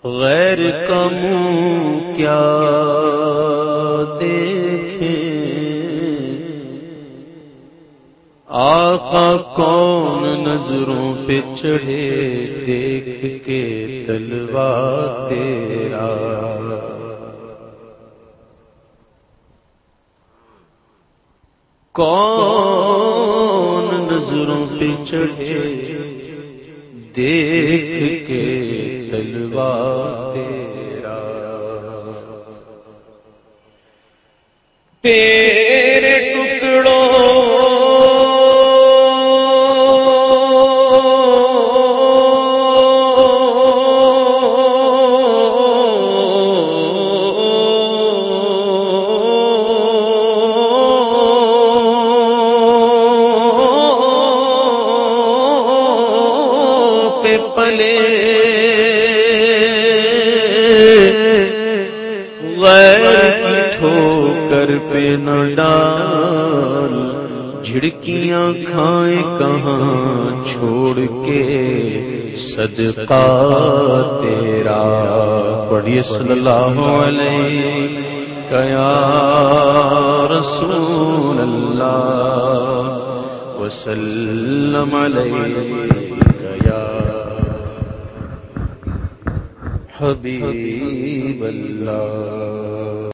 غیر کا منہ کیا دیکھے، آقا کون نظروں پہ چڑھے دیکھ کے تلوا تیرا۔ کون نظروں پہ چڑھے دیکھ کے تلوا تیرا۔ تیرے ٹکڑوں پلے غیر کی ٹھوکر پہ نہ ڈال، جھڑکیاں کھائیں کہاں چھوڑ کے صدقہ تیرا۔ پڑھیے صلی اللہ علیہ یا رسول اللہ وسلم علیہ یا حبیب اللہ۔